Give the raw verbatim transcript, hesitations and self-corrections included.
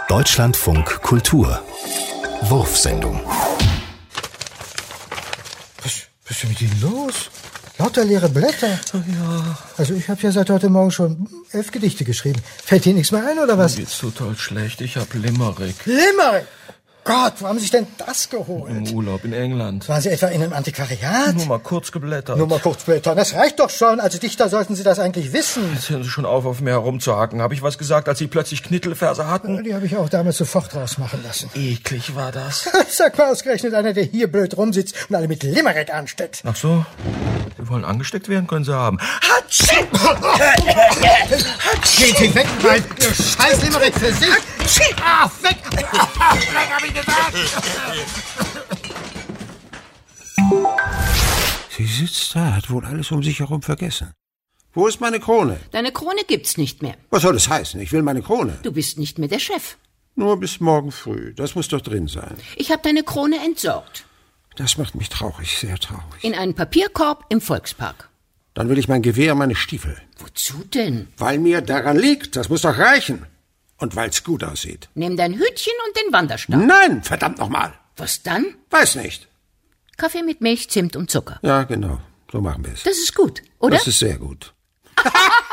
Deutschlandfunk Kultur. Wurfsendung. Was, was ist denn mit Ihnen los? Lauter leere Blätter. Oh ja. Also ich habe ja seit heute Morgen schon elf Gedichte geschrieben. Fällt Ihnen nichts mehr ein, oder was? Mir geht's total schlecht. Ich hab Limerick. Limerick! Gott, wo haben Sie sich denn das geholt? Im Urlaub in England. Waren Sie etwa in einem Antiquariat? Nur mal kurz geblättert. Nur mal kurz blättern. Das reicht doch schon. Als Dichter sollten Sie das eigentlich wissen. Jetzt hören Sie schon auf, auf mir herumzuhacken. Habe ich was gesagt, als Sie plötzlich Knittelverse hatten? Die habe ich auch damals sofort rausmachen lassen. Eklig war das. Sag mal ausgerechnet einer, der hier blöd rumsitzt und alle mit Limerick ansteckt. Ach so? Sie wollen angesteckt werden, können Sie haben. Hatschi! Geht Sie weg, mein Ihr scheiß Limerick für sich! Ah, weg! Weg, hab ich gesagt! Sie sitzt da, hat wohl alles um sich herum vergessen. Wo ist meine Krone? Deine Krone gibt's nicht mehr. Was soll das heißen? Ich will meine Krone. Du bist nicht mehr der Chef. Nur bis morgen früh. Das muss doch drin sein. Ich habe deine Krone entsorgt. Das macht mich traurig, sehr traurig. In einen Papierkorb im Volkspark. Dann will ich mein Gewehr und meine Stiefel. Wozu denn? Weil mir daran liegt. Das muss doch reichen. Und weil's gut aussieht. Nimm dein Hütchen und den Wanderstab. Nein, verdammt nochmal. Was dann? Weiß nicht. Kaffee mit Milch, Zimt und Zucker. Ja, genau. So machen wir es. Das ist gut, oder? Das ist sehr gut.